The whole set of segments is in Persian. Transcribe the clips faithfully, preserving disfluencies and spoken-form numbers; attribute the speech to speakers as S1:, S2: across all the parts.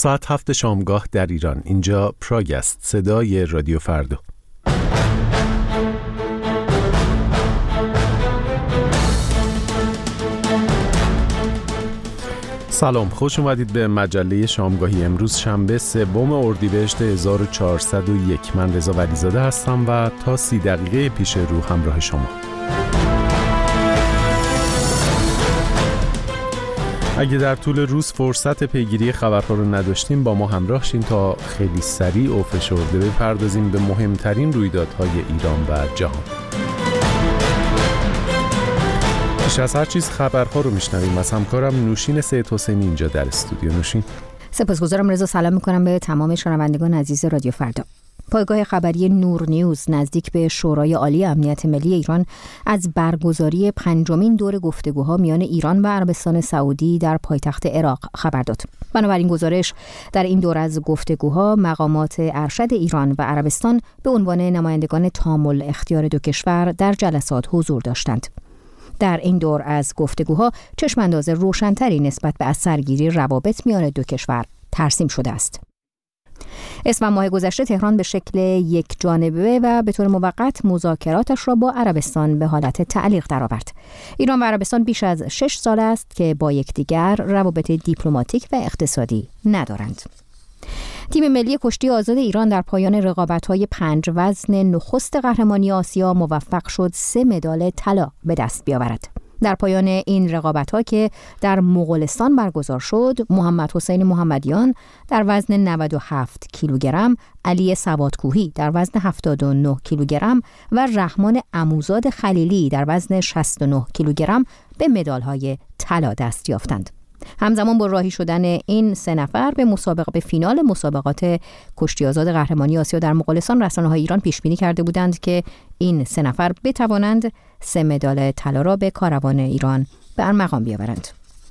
S1: ساعت هفت شامگاه در ایران. اینجا پراگ است، صدای رادیو فردا. سلام، خوش اومدید به مجله شامگاهی. امروز شنبه سوم اردیبهشت هزار و چهارصد و یک. من رضا ولیزاده هستم و تا سی دقیقه پیش رو همراه شما. اگه در طول روز فرصت پیگیری خبرها رو نداشتیم با ما همراه شین تا خیلی سریع و فشرده بپردازیم به مهمترین رویدادهای ایران و جهان. پیش از هر چیز خبرها رو میشنویم از همکارم نوشین سید حسینی اینجا در استودیو. نوشین.
S2: سپاسگزارم رضا. سلام میکنم به تمام شنوندگان عزیز رادیو فردا. پایگاه خبری نور نیوز نزدیک به شورای عالی امنیت ملی ایران از برگزاری پنجمین دور گفتگوها میان ایران و عربستان سعودی در پایتخت عراق خبر داد. بنابراین گزارش در این دور از گفتگوها مقامات ارشد ایران و عربستان به عنوان نمایندگان تام الاختیار دو کشور در جلسات حضور داشتند. در این دور از گفتگوها چشمانداز روشن‌تری نسبت به اثرگیری روابط میان دو کشور ترسیم شده است. اسفند ماه گذشته تهران به شکل یک جانبه و به طور موقت مذاکراتش را با عربستان به حالت تعلیق درآورد. ایران و عربستان بیش از شش سال است که با یکدیگر روابط دیپلماتیک و اقتصادی ندارند. تیم ملی کشتی آزاد ایران در پایان رقابت‌های پنج وزن نخست قهرمانی آسیا موفق شد سه مدال طلا به دست بیاورد. در پایان این رقابت‌ها که در مغولستان برگزار شد، محمد حسین محمدیان در وزن نود و هفت کیلوگرم، علی سوادکوهی در وزن هفتاد و نه کیلوگرم و رحمان عموزاد خلیلی در وزن شصت و نه کیلوگرم به مدال‌های طلا دست یافتند. همزمان با راهی شدن این سه نفر به مسابقه به فینال مسابقات کشتی آزاد قهرمانی آسیا در مغولستان، رسانه‌های ایران پیش بینی کرده بودند که این سه نفر بتوانند سه مدال طلا را به کاروان ایران به ارمغان بیاورند.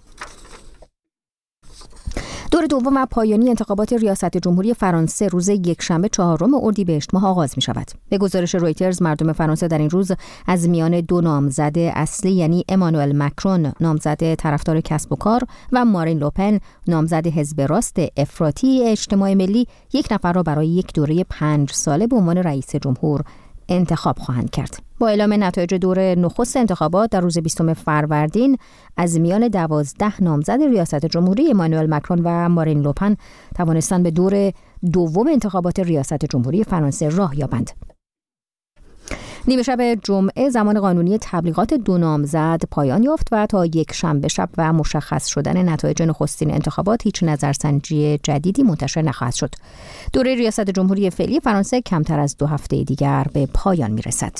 S2: دور دوم و پایانی انتخابات ریاست جمهوری فرانسه روز یکشنبه چهارم اردیبهشت ماه آغاز می شود. به گزارش رویترز مردم فرانسه در این روز از میان دو نامزد اصلی یعنی امانوئل مکرون نامزد طرفدار کسب و کار و مارین لوپن نامزد حزب راست افراطی اجتماع ملی یک نفر را برای یک دوره پنج ساله به عنوان رئیس جمهور انتخاب خواهند کرد. با اعلام نتایج دور نخست انتخابات در روز بیستم فروردین از میان دوازده نامزد ریاست جمهوری امانوئل مکرون و مارین لوپن توانستند به دور دوم انتخابات ریاست جمهوری فرانسه راه یابند. نیمه شب جمعه زمان قانونی تبلیغات دو نامزد پایان یافت و تا یک شنبه شب و مشخص شدن نتایج نخستین انتخابات هیچ نظرسنجی جدیدی منتشر نخواهد شد. دوره ریاست جمهوری فعلی فرانسه کمتر از دو هفته دیگر به پایان میرسد.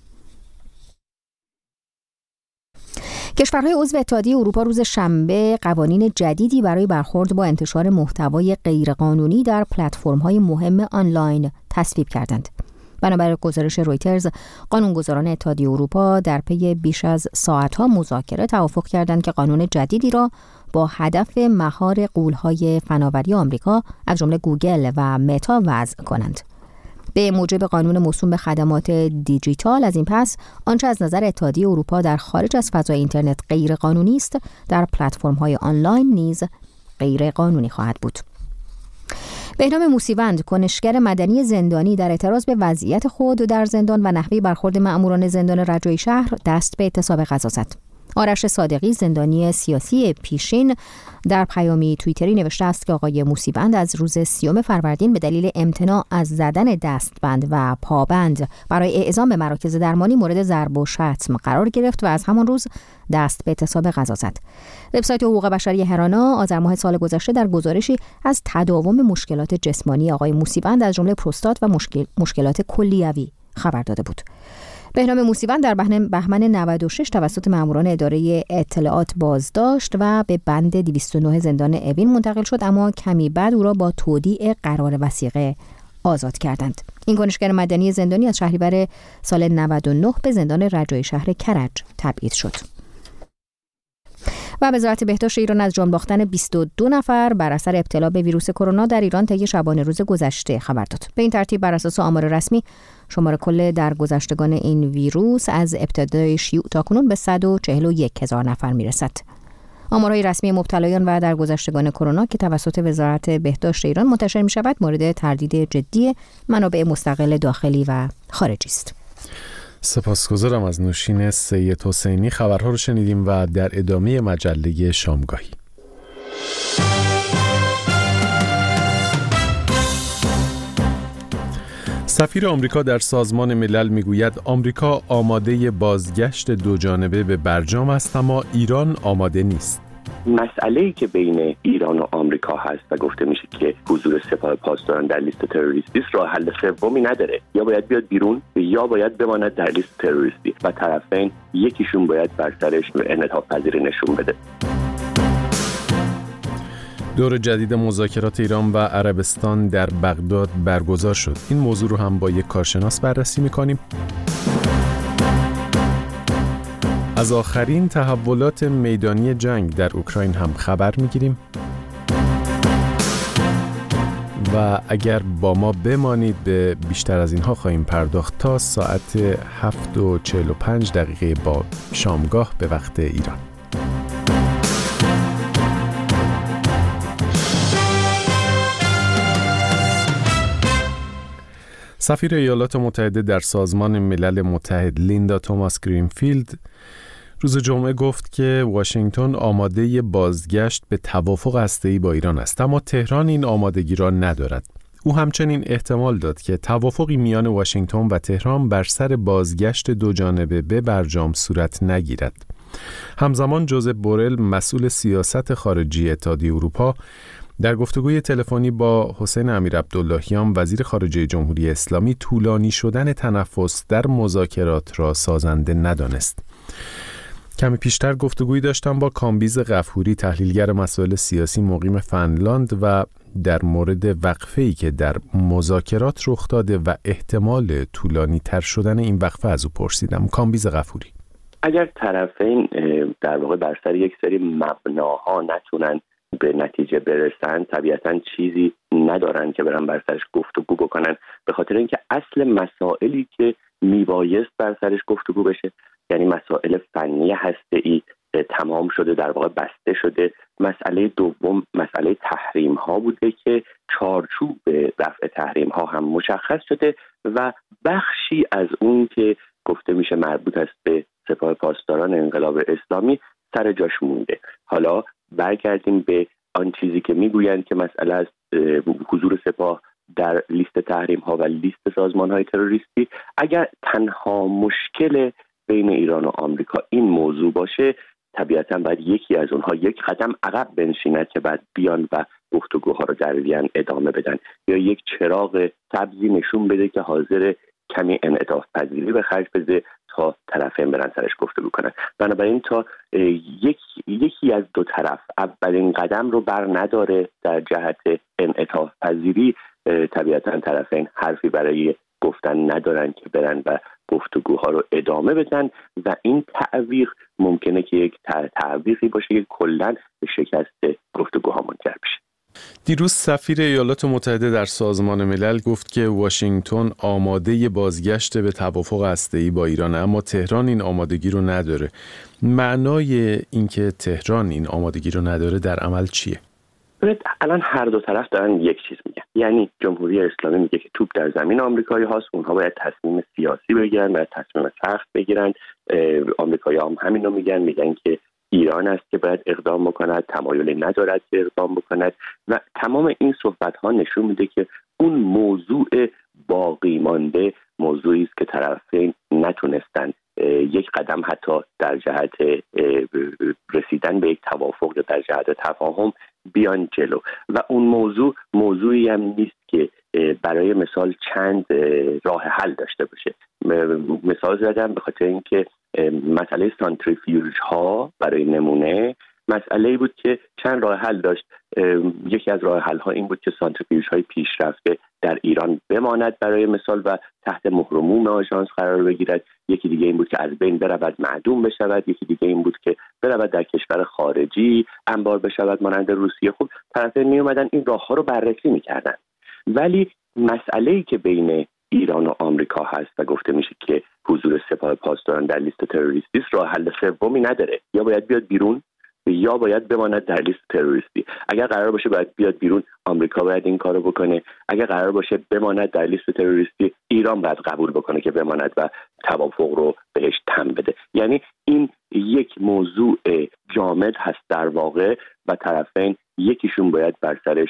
S2: کشورهای عضو اتحادیه اروپا روز شنبه قوانین جدیدی برای برخورد با انتشار محتوای غیرقانونی در پلتفرم‌های مهم آنلاین تصویب کردند. بنابر گزارش رویترز، قانونگذاران اتحادیه اروپا در پی بیش از ساعت‌ها مذاکره توافق کردند که قانون جدیدی را با هدف مهار غول‌های فناوری آمریکا از جمله گوگل و متا وضع کنند. به موجب قانون موسوم به خدمات دیجیتال از این پس آنچه از نظر اتحادیه اروپا در خارج از فضای اینترنت غیر قانونی است، در پلتفرم‌های آنلاین نیز غیر قانونی خواهد بود. بهنام موسیوند، کنشگر مدنی زندانی، در اعتراض به وضعیت خود در زندان و نحوه برخورد مأموران زندان رجایی شهر دست به اعتصاب غذا زد. آرش صادقی، زندانی سیاسی پیشین، در پیامی توییتری نوشته است که آقای موسیوند از روز سیوم فروردین به دلیل امتناع از زدن دستبند و پابند برای اعزام به مراکز درمانی مورد ضرب و شتم قرار گرفت و از همان روز دست به اعتصاب غذا زد. وبسایت حقوق بشری هرانا آذر ماه سال گذشته در گزارشی از تداوم مشکلات جسمانی آقای موسیوند از جمله پروستات و مشکل مشکلات کلیوی خبر داده بود. بهنام موسیوند در بهمن نود و شش توسط ماموران اداره اطلاعات بازداشت و به بند دویست و نه زندان اوین منتقل شد، اما کمی بعد او را با تودیع قرار وثیقه آزاد کردند. این کنشگر مدنی زندانی از شهریور سال نود و نه به زندان رجایی شهر کرج تبعید شد. و وزارت بهداشت ایران از جان باختن بیست و دو نفر بر اثر ابتلا به ویروس کرونا در ایران طی شبانه روز گذشته خبر داد. به این ترتیب بر اساس آمار رسمی شمار کل درگذشتگان این ویروس از ابتدای شیوع تاکنون به صد و چهل و یک هزار نفر میرسد. آمارهای رسمی مبتلایان و درگذشتگان کرونا که توسط وزارت بهداشت ایران منتشر می‌شود مورد تردید جدی منابع مستقل داخلی و خارجی است.
S1: سپاسگزارم از نوشین سید حسینی. خبرها رو شنیدیم و در ادامه مجله شامگاهی. سفیر آمریکا در سازمان ملل میگوید آمریکا آماده بازگشت دو جانبه به برجام است اما ایران آماده نیست.
S3: مسئله‌ای که بین ایران و آمریکا هست و گفته میشه که حضور سپاه پاسداران در لیست تروریستی راه حل سومی نداره، یا باید بیاد بیرون یا باید بماند در لیست تروریستی و طرفین یکیشون باید بر سرش انعطاف پذیری نشون بده.
S1: دور جدید مذاکرات ایران و عربستان در بغداد برگزار شد. این موضوع رو هم با یک کارشناس بررسی می‌کنیم. از آخرین تحولات میدانی جنگ در اوکراین هم خبر می‌گیریم. و اگر با ما بمانید به بیشتر از اینها خواهیم پرداخت تا ساعت هفت و چهل و پنج دقیقه با شامگاه به وقت ایران. سفیر ایالات متحده در سازمان ملل متحد لیندا توماس گرینفیلد روز جمعه گفت که واشنگتن آماده بازگشت به توافق هسته‌ای با ایران است، اما تهران این آمادگی را ندارد. او همچنین احتمال داد که توافقی میان واشنگتن و تهران بر سر بازگشت دو جانبه به برجام صورت نگیرد. همزمان جوزف بورل مسئول سیاست خارجی اتحادیه اروپا در گفتگوی تلفنی با حسین امیرعبداللهیان وزیر خارجه جمهوری اسلامی طولانی شدن تنفس در مذاکرات را سازنده ندانست. کمی پیشتر گفتگویی داشتم با کامبیز غفوری تحلیلگر مسائل سیاسی مقیم فنلاند و در مورد وقفه‌ای که در مذاکرات رخ داده و احتمال طولانی تر شدن این وقفه از او پرسیدم. کامبیز غفوری:
S3: اگر طرفین در واقع بر سر یک سری مبناها نتونن به نتیجه برسن، طبیعتاً چیزی ندارن که برن بر سرش گفتگو بکنن، به خاطر اینکه اصل مسائلی که میبایست بر سرش گفتگو بشه، یعنی مسائل فنی هسته‌ای، تمام شده، در واقع بسته شده. مسئله دوم مسئله تحریم ها بوده که چارچوب رفع تحریم ها هم مشخص شده و بخشی از اون که گفته میشه مربوط است به سپاه پاسداران انقلاب اسلامی سر جاش مونده. حالا برگردیم به آن چیزی که میگویند که مسئله از حضور سپاه در لیست تحریم ها و لیست سازمان های تروریستی. اگر تنها مشکل بین ایران و آمریکا این موضوع باشه، طبیعتاً باید یکی از اونها یک قدم عقب بنشیند که بعد بیان و گفتگوها رو در وین ادامه بدن، یا یک چراغ سبزی نشون بده که حاضر کمی انعطاف پذیری به خرج بده تا طرفین برن سرش گفتگو کنن. بنابراین تا یک یکی از دو طرف اولین قدم رو بر نداره در جهت انعطاف پذیری، طبیعتاً طرفین حرفی برای گفتن ندارن که برن و گفتگوها رو ادامه بدن و این تعویق ممکنه که یک تعویقی باشه که کلاً به شکست گفتگوها منجر بشه.
S1: دیروز سفیر ایالات متحده در سازمان ملل گفت که واشنگتن آماده بازگشت به توافق هسته‌ای با ایران، اما تهران این آمادگی رو نداره. معنای اینکه تهران این آمادگی رو نداره در عمل چیه؟
S3: الان هر دو طرف دارن یک چیز میگن، یعنی جمهوری اسلامی میگه که توپ در زمین آمریکایی هاست، اونها باید تصمیم سیاسی بگیرن، باید تصمیم سخت بگیرن. آمریکایی‌ها هم همین رو میگن، میگن که ایران است که باید اقدام بکند، تمایلی ندارد که اقدام بکند و تمام این صحبت‌ها نشون میده که اون موضوع باقی مانده موضوعی است که طرفین نتونستن یک قدم حتی در جهت رسیدن به یک توافق یا در جهت تفاهم بیان جلو و اون موضوع موضوعی هم نیست که برای مثال چند راه حل داشته باشه. مثال زدم به خاطر اینکه مسئله سانتریفیوژ ها برای نمونه مسئله بود که چند راه حل داشت. یکی از راه حل ها این بود که سانتریفیوژ های پیشرفته در ایران بماند برای مثال و تحت مهر و موم آژانس قرار بگیرد. یکی دیگه این بود که از بین برود، معدوم بشود. یکی دیگه این بود که برود در کشور خارجی انبار بشود مانند روسیه. خب طرفین می اومدن این راه ها رو بررسی میکردن، ولی مسئله‌ای که بین ایران و آمریکا هست و گفته میشه که حضور سپاه پاسداران در لیست تروریستی راه حل سومی نداره، یا باید بیاد بیرون یا باید بماند در لیست تروریستی. اگر قرار باشه باید بیاد بیرون، آمریکا باید این کارو بکنه. اگر قرار باشه بماند در لیست تروریستی، ایران باید قبول بکنه که بماند و توافق رو بهش تم بده. یعنی این یک موضوع جامد هست در واقع و طرفین یکیشون باید بر سرش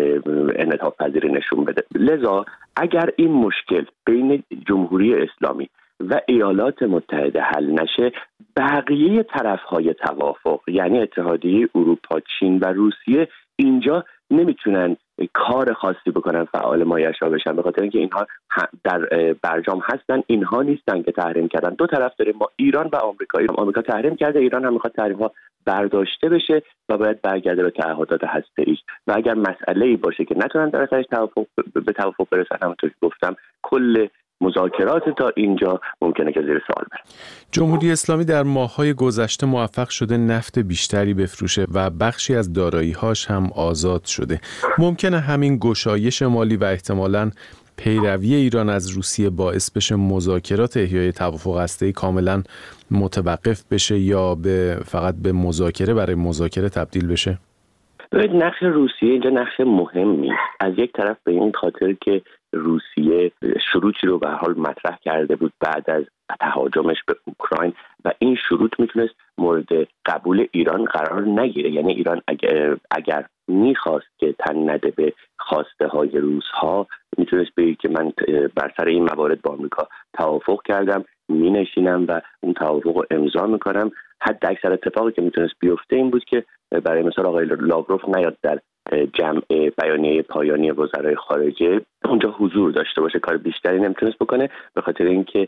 S3: انعطاف پذیری نشون بده. لذا اگر این مشکل بین جمهوری اسلامی و ایالات متحده حل نشه، بقیه طرف‌های توافق یعنی اتحادیه اروپا، چین و روسیه اینجا نمیتونن کار خاصی بکنن، فعال مایشا بشن، به خاطر اینکه اینها در برجام هستن، اینها نیستن که تحریم کردن. دو طرف داریم ما، ایران و آمریکا. آمریکا تحریم کرده، ایران هم میخواد تحریم ها برداشته بشه و باید برگرده به تعهدات هسته‌ای. و اگر مسئله‌ای باشه که نتونن در سرش توافق به توافق برسن، همونطور که گفتم کل مذاکرات تا اینجا ممکنه که زیر سوال بره.
S1: جمهوری اسلامی در ماه‌های گذشته موفق شده نفت بیشتری بفروشه و بخشی از دارایی‌هاش هم آزاد شده. ممکنه همین گشایش مالی و احتمالاً پیروی ایران از روسیه باعث بشه مذاکرات احیای توافق هسته‌ای کاملاً متوقف بشه یا به فقط به مذاکره برای مذاکره تبدیل بشه؟
S3: ببینید، نقش روسیه اینجا نقش مهمی از یک طرف به این خاطر که روسیه شروطی رو به حال مطرح کرده بود بعد از تهاجمش به اوکراین و این شروط میتونست مورد قبول ایران قرار نگیره. یعنی ایران اگر, اگر میخواست که تن نده به خواسته های روس ها، میتونست بگه که من بر سر این موارد با آمریکا توافق کردم، مینشینم و اون توافق رو امضا میکنم. حد اکثر اتفاقی که میتونست بیفته این بود که برای مثال آقای لاوروف نیاد در جمع بیانیه پایانی وزرای خارجه اونجا حضور داشته باشه، کار بیشتری نمیتونست بکنه به خاطر اینکه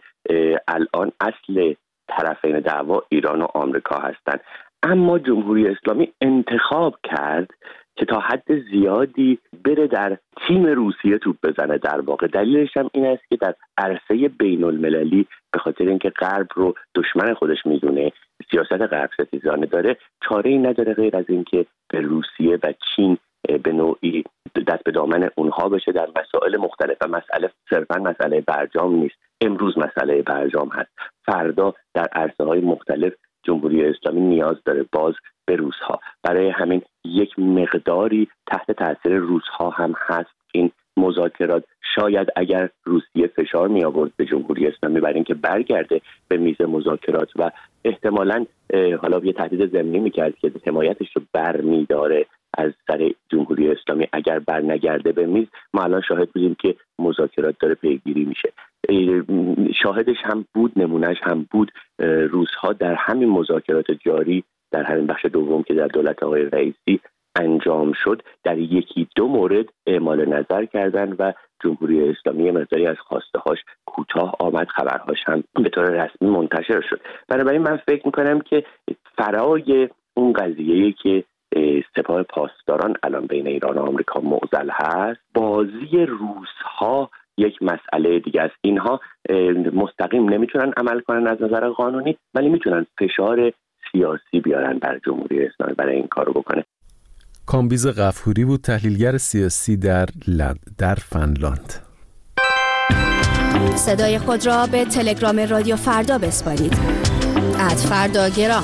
S3: الان اصل طرفین دعوا ایران و آمریکا هستن. اما جمهوری اسلامی انتخاب کرد که تا حد زیادی بره در تیم روسیه توپ بزنه. در واقع دلیلش هم این است که در عرصه بین المللی به خاطر اینکه غرب رو دشمن خودش میدونه، سیاست غرب ستیزانه داره، چاره‌ای نداره غیر از اینکه به روسیه و چین به نوعی دست به دامن اونها بشه در مسائل مختلف. و مسئله صرفا مسئله برجام نیست، امروز مسئله برجام هست، فردا در عرصه‌های مختلف جمهوری اسلامی نیاز داره باز به روس‌ها. برای همین یک مقداری تحت تاثیر روس‌ها هم هست این مذاکرات. شاید اگر روسیه فشار می آورد به جمهوری اسلامی برای اینکه برگرده به میز مذاکرات و احتمالاً حالا یه تهدید ضمنی می‌کرد که حمایتش رو برمی‌داره از سر جمهوری اسلامی، اگر بر نگرده به میز، ما الان شاهد بودیم که مذاکرات داره پیگیری میشه. شاهدش هم بود، نمونهش هم بود. روس‌ها در همین مذاکرات جاری در همین بخش دوم که در دولت آقای رئیسی انجام شد در یکی دو مورد اعمال نظر کردن و جمهوری اسلامی مقداری از خواسته هاش کوتاه آمد، خبرهاش هم به طور رسمی منتشر شد. بنابراین من فکر میکنم که فرای اون قضیه‌ای که سپاه پاسداران الان بین ایران و آمریکا معضل هست، بازی روس‌ها یک مسئله دیگه است. اینها مستقیم نمیتونن عمل کنن از نظر قانونی، ولی میتونن فشار سیاسی بیارن بر جمهوری اسلامی برای این کارو بکنه.
S1: کامبیز غفوری بود، تحلیلگر سیاسی در لند در فنلاند.
S4: صدای خود را به تلگرام رادیو فردا بسپارید. ات فرداگرام.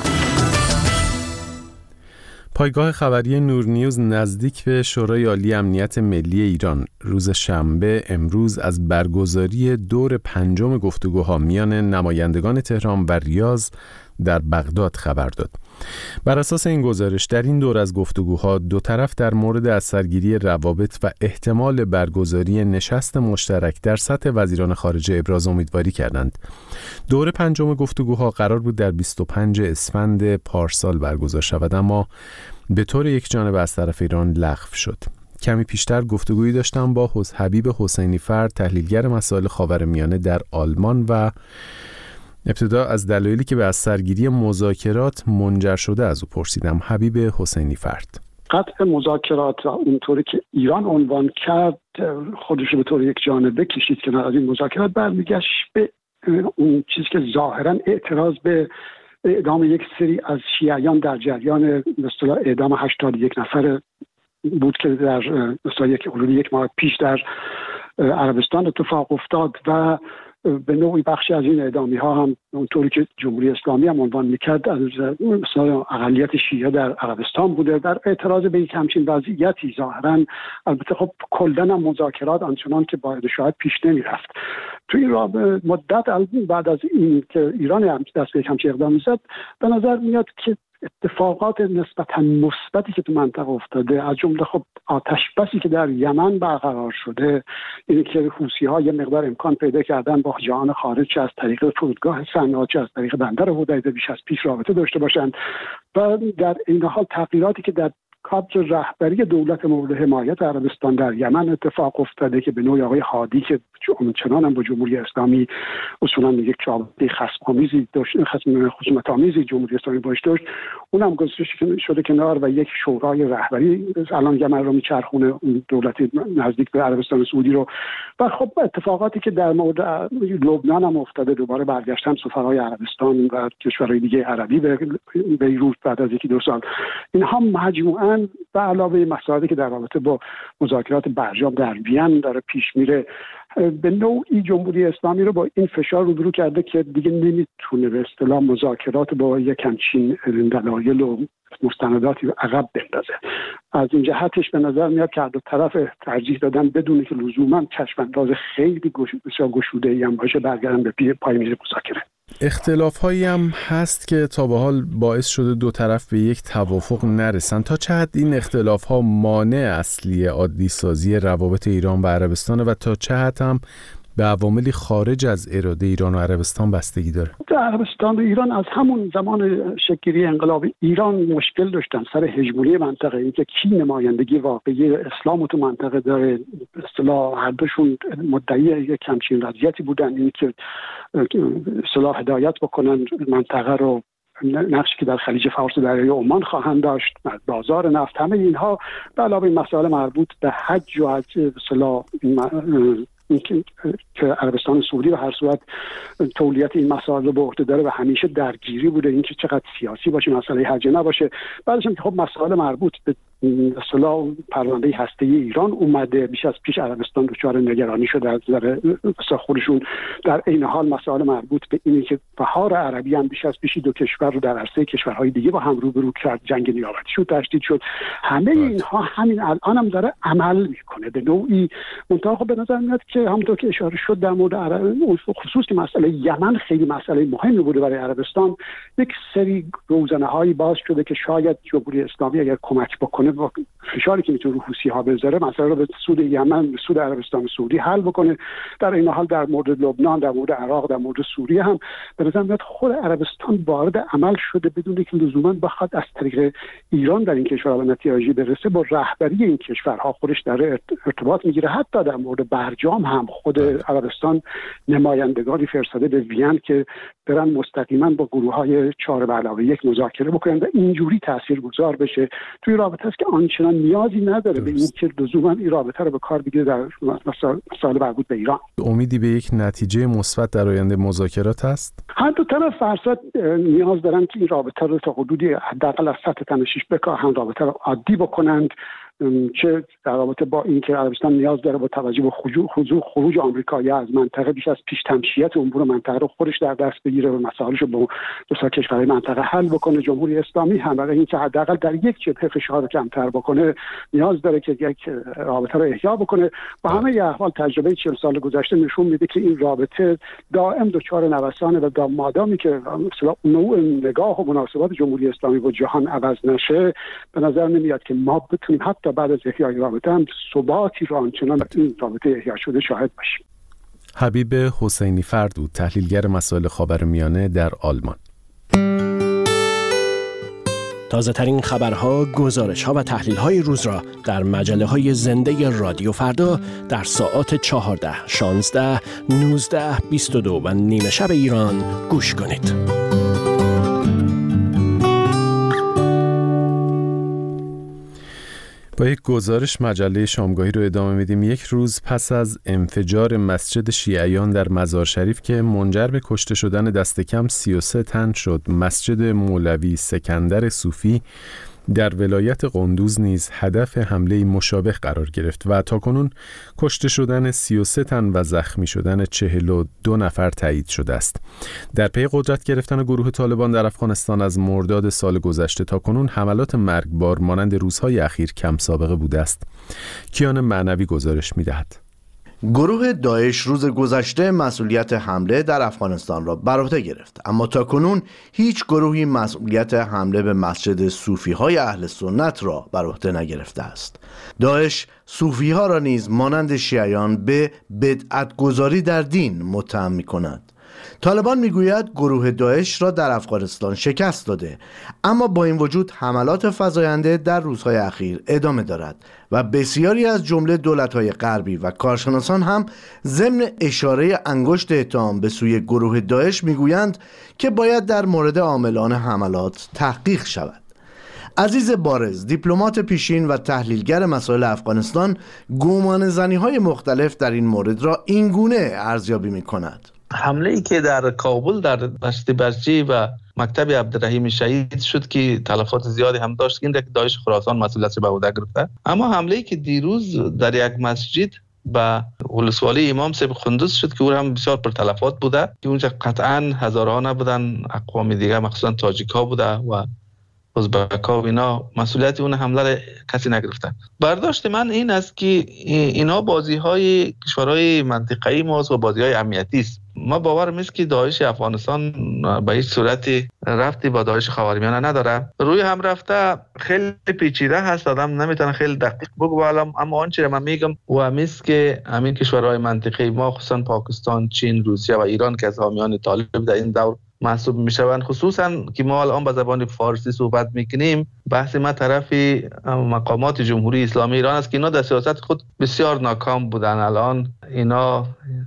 S1: پایگاه خبری نور نیوز نزدیک به شورای عالی امنیت ملی ایران روز شنبه امروز از برگزاری دور پنجم گفتگوها میان نمایندگان تهران و ریاض در بغداد خبر داد. بر اساس این گزارش در این دور از گفتگوها دو طرف در مورد اثرگیری روابط و احتمال برگزاری نشست مشترک در سطح وزیران خارجه ابراز امیدواری کردند. دور پنجم گفتگوها قرار بود در بیست و پنجم اسفند پارسال برگزار شود، اما به طور یک جانبه از طرف ایران لغو شد. کمی پیشتر گفتگویی داشتم با حبیب حسینی فرد، تحلیلگر مسائل خاورمیانه در آلمان، و ابتدا از دلایلی که به اثرگیری مذاکرات منجر شده از او پرسیدم. حبیب حسینی فرد:
S5: قطع مذاکرات اونطوری که ایران عنوان کرد خودش به طور یک جانبه کشید کنار از این مذاکرات، برمیگشت به اون چیزی که ظاهرا اعتراض به اعدام یک سری از شیعیان در جریان مثلا اعدام هشتاد و یک نفر بود که در مثلا یک حدود یک ماه پیش در عربستان اتفاق افتاد و به نوعی بخشی از این اعدامی ها هم اونطوری که جمهوری اسلامی هم عنوان میکرد از مثلا اقلیت شیعه در عربستان بوده در اعتراض به یک همچین وضعیتی. ظاهرا البته خب کلا هم مذاکرات آنچنان که باید شاید پیش نمیرفت. توی مدت بعد از این که ایران هم دست به یک همچین اقدامی زد، به نظر میاد که اتفاقات نسبتا مثبتی که تو منطقه افتاده، از جمله خب آتش بسی که در یمن برقرار شده، اینی که حوثی‌ها یه مقدار امکان پیدا کردن با جهان خارج، چه از طریق فرودگاه صنعا چه از طریق بندر حدیده بیش از پیش رابطه داشته باشند، و در این حال تغییراتی که در کادر رهبری دولت مورد حمایت عربستان در یمن اتفاق افتاده که به نوعی آقای هادی که همچنان هم با جمهوری اسلامی اصولا یک رابطه خصم‌آمیزی داشت، خصومت‌آمیزی جمهوری اسلامی باش داشت، اونم گذاشته شده کنار و یک شورای رهبری الان یمن رو میچرخونه، اون دولت نزدیک به عربستان سعودی رو. و خب اتفاقاتی که در مورد لبنان هم افتاده، دوباره برگشتن سفرهای عربستان و کشورهای دیگه عربی به بیروت بعد از یکی دو سال، اینها مجموعاً به علاوه مسائلی که در رابطه با مذاکرات برجام در وین داره پیش میره، به نوعی جمهوری اسلامی رو با این فشار روبرو کرده که دیگه نمیتونه به اصطلاح مذاکرات با یک همچین دلایل و مستنداتی رو عقب بندازه. از این جهتش به نظر میاد که دو طرف ترجیح دادن بدون که لزوما چشم‌انداز خیلی بسیار گشوده‌ای هم باشه برگردن به پای میز مذاکره.
S1: اختلاف‌هایی هم هست که تا به حال باعث شده دو طرف به یک توافق نرسن. تا چه حد این اختلاف‌ها مانع اصلی عادی سازی روابط ایران و عربستان و تا چه حد هم به عواملی خارج از اراده ایران و عربستان بستگی داره؟
S5: عربستان و ایران از همون زمان شکل‌گیری انقلاب ایران مشکل داشتن سر هژمونی منطقه، اینکه کی نمایندگی واقعی اسلام تو منطقه داره. به اصطلاح هر دوشون مدعی یک همچین وضعیتی بودن، اینکه اصطلاح هدایت بکنن منطقه رو، نقشی که در خلیج فارس و دریای عمان خواهند داشت، بازار نفت، همه اینها به علاوه مسائل مربوط به حج و حج اصطلاح اینکه که عربستان سعودی به هر صورت تولیت این مسائل رو به عهده داره و همیشه درگیری بوده، اینکه چقدر سیاسی باشه مسئله حج نباشه. بعدش هم که خب مسائل مربوط به اصطلاح پرونده هسته ایران اومده، بیش از پیش عربستان دچار نگرانی شده از نظر خودشون. در این حال مسائل مربوط به اینه که بهار عربی هم بیش از پیش دو کشور رو در عرصه کشورهای دیگه با هم روبرو کرد، جنگ نیابتی شد، تشدید شد. همه اینها همین الان هم داره عمل میکنه به نوعی. منتها خب به نظر میاد که همونطور که اشاره شد در مورد عرب، خصوص که مسئله یمن خیلی مسئله مهمی بوده برای عربستان، یک سری روزنه‌هایی باز شده که شاید جمهوری اسلامی اگر کمک بکنه با فشاری که میتونه رو حوثی‌ها بذاره مسئله رو به سود یمن، به سود عربستان سعودی حل بکنه. در این حال در مورد لبنان، در مورد عراق، در مورد سوریه هم به نظر میاد خود عربستان وارد عمل شده بدون اینکه لزوما بخواد از طریق ایران در این کشورها به نتیجه برسه. با رهبری این کشورها خودش در ارتباط میگیره. حتی در مورد برجام هم خود عربستان نمایندگانی فرستاده به وین که برن مستقیما با گروه‌های چهار به علاوه یک مذاکره بکنن و اینجوری تاثیرگذار بشه توی رابطه است که آنچنان نیازی نداره به این که لزوما این رابطه رو به کار بگیره در مسائل مربوط به ایران.
S1: امیدی به یک نتیجه مثبت در آینده مذاکرات هست؟
S5: هر دو طرف فرصت نیاز دارن که این رابطه رو تا حدودی حداقل از سطح تنشیش بکاهن، رابطه رو عادی بکنند، چه در رابطه با اینکه عربستان نیاز داره با توجه به خروج خروج آمریکایی از منطقه بیش از پیش تمشیت امور منطقه رو خودش در دست بگیره و مسائلش رو با دو تا کشورهای منطقه حل بکنه. جمهوری اسلامی هم برای اینکه حداقل در یک جبهه فشار رو کمتر بکنه نیاز داره که یک رابطه رو احیا بکنه. با همه احوال تجربه چهل سال گذشته نشون میده که این رابطه دائم دچار نوسانه و مادامی که مثلا نوع نگاه و مناسبات جمهوری اسلامی با جهان عوض نشه، به نظر نمیاد که ما بتونیم حتی بعد از احیای رابطه هم ثباتی رو آنچنان این رابطه احیا شده شاهد باشیم.
S1: حبیب حسینی فردود، تحلیلگر مسائل خاورمیانه در آلمان.
S6: تازه ترین خبرها، گزارش‌ها و تحلیل‌های روز را در مجله‌های زنده رادیو فردا در ساعات چهارده، شانزده، نوزده، بیست و دو و نیمه شب ایران گوش کنید.
S1: با یک گزارش مجله شامگاهی رو ادامه میدیم. یک روز پس از انفجار مسجد شیعیان در مزار شریف که منجر به کشته شدن دست کم سی و سه تن شد، مسجد مولوی سکندر صوفی در ولایت قندوز نیز هدف حمله مشابه قرار گرفت و تاکنون کشته شدن سی و سه تن و زخمی شدن چهل و دو نفر تایید شده است. در پی قدرت گرفتن گروه طالبان در افغانستان از مرداد سال گذشته تاکنون حملات مرگبار مانند روزهای اخیر کم سابقه بوده است. کیان معنوی گزارش می‌دهد.
S7: گروه داعش روز گذشته مسئولیت حمله در افغانستان را بر عهده گرفت، اما تاکنون هیچ گروهی مسئولیت حمله به مسجد صوفی‌های اهل سنت را بر عهده نگرفته است. داعش صوفی‌ها را نیز مانند شیعیان به بدعت‌گذاری در دین متهم می‌کند. طالبان میگوید گروه داعش را در افغانستان شکست داده، اما با این وجود حملات فزاینده در روزهای اخیر ادامه دارد و بسیاری از جمله دولت‌های غربی و کارشناسان هم ضمن اشاره انگشت اتهام به سوی گروه داعش میگویند که باید در مورد عاملان حملات تحقیق شود. عزیز بارز، دیپلمات پیشین و تحلیلگر مسائل افغانستان، گمان زنی‌های مختلف در این مورد را اینگونه ارزیابی می‌کند.
S8: حمله ای که در کابل در دشت برچی و مکتب عبدالرحیم شهید شد که تلفات زیادی هم داشت، این که داعش خراسان مسئولیتش به عهده گرفته. اما حمله ای که دیروز در یک مسجد به ولسوالی امام صاحب قندوز شد که او هم بسیار پر تلفات بوده، که اونجا قطعا هزاران نبودن، اقوام دیگه مخصوصا تاجیک‌ها بوده و ازبک‌ها و اینا، مسئولیت اون حمله را کسی نگرفتن. برداشت من این است که اینا بازی‌های کشورهای منطقه‌ای ماست و بازی‌های امنیتی است. ما باورم است که داعش افغانستان به هیچ صورتی رفتی با داعش خاورمیانه نداره. روی هم رفته خیلی پیچیده هست، آدم نمیتونه خیلی دقیق بگه، اما آنچه را من میگم و همیست که همین کشورهای منطقه‌ای ما خصوصا پاکستان، چین، روسیه و ایران که از حامیان طالب در این دور محسوب میشوند، خصوصا که ما الان به زبان فارسی صحبت میکنیم، بحث ما طرف مقامات جمهوری اسلامی ایران است که اینا در سیاست خود بسیار ناکام بودن. الان اینا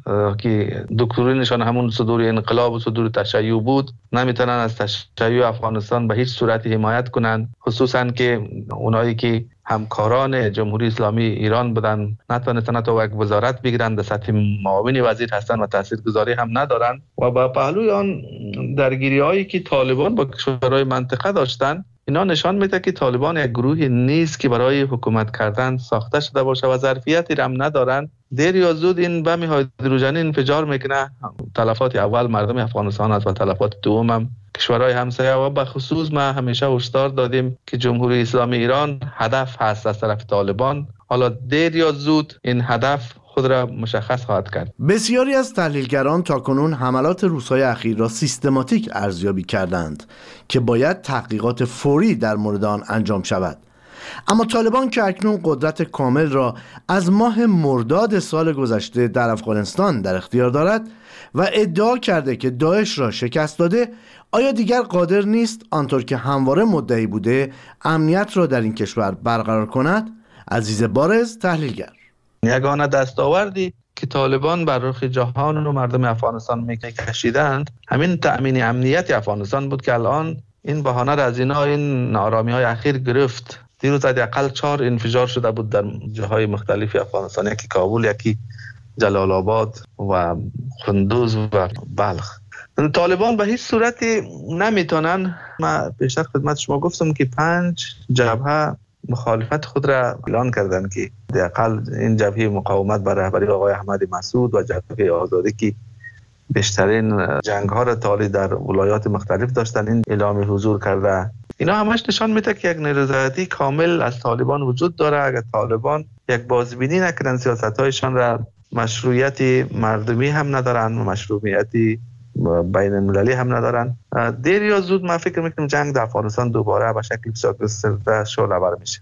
S8: که دکترینشان همون صدور انقلاب و صدور تشیع بود، نمیتونن از تشیع افغانستان به هیچ صورت حمایت کنن، خصوصا که اونایی که همکاران جمهوری اسلامی ایران بودن نتونستن تا یک وزارت بگیرن، در سطح معاون وزیر هستن و تاثیرگذاری هم ندارن. و با پهلوی آن درگیری هایی که طالبان با کشورهای منطقه داشتن، اینا نشان میده که طالبان یک گروهی نیست که برای حکومت کردن ساخته شده باشه و ظرفیتی هم ندارن. دیر یا زود این بم هیدروژنی انفجار میکنه. تلفات اول مردم افغانستان است و تلفات دوم هم کشورهای همسایه. و به خصوص ما همیشه هشدار دادیم که جمهوری اسلامی ایران هدف هست از طرف طالبان. حالا دیر یا زود این هدف خود را مشخص خواهد کرد.
S7: بسیاری از تحلیلگران تاکنون حملات روزهای اخیر را سیستماتیک ارزیابی کردند که باید تحقیقات فوری در مورد آن انجام شود. اما طالبان که اکنون قدرت کامل را از ماه مرداد سال گذشته در افغانستان در اختیار دارد و ادعا کرده که داعش را شکست داده، آیا دیگر قادر نیست آنطور که همواره مدعی بوده امنیت را در این کشور برقرار کند؟ عزیز بارز، تحلیلگر:
S8: یگانه دستاوردی که طالبان بر رخ جهان و مردم افغانستان میکشیدند همین تأمین امنیت افغانستان بود که الان این بهانه را از اینا این نارامی های اخیر گرفت. دیروز حداقل چهار انفجار شده بود در جاهای مختلف افغانستان، یکی کابل، یکی جلال آباد و قندوز و بلخ. طالبان به هیچ صورتی نمیتونن، ما پیشتر خدمت شما گفتم که پنج جبهه مخالفت خود را اعلان کردن که حداقل این جبهه مقاومت بر رهبری آقای احمدی مسعود و جبهه آزادی که بیشترین جنگ ها را تالی در ولایات مختلف داشتن این اعلام حضور کرده. اینا همش نشان میده که یک نیروزدی کامل از طالبان وجود داره. اگر طالبان یک بازبینی نکردن سیاست هایشان را، مشروعیت مردمی هم ندارن و مشروعیت بین المللی هم ندارن، دیر یا زود من فکر میکنم جنگ در افغانستان دوباره به شکل بسیار گسترده شعله ور میشه.